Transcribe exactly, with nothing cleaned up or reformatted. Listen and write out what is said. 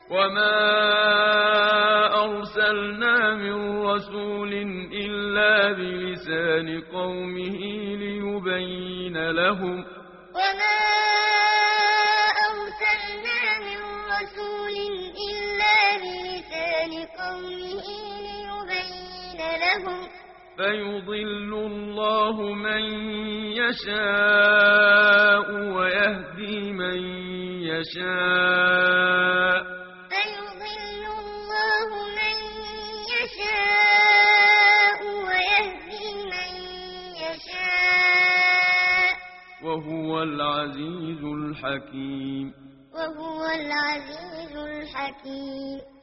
وما أرسلنا من رسول إلا بلسان قومه ليبين لهم وما أرسلنا من رسول إلا بلسان قومه ليبين لهم فيضل الله من يشاء ويهدي من يشاء فيضل الله من يشاء ويهدي من يشاء وهو العزيز الحكيم وهو العزيز الحكيم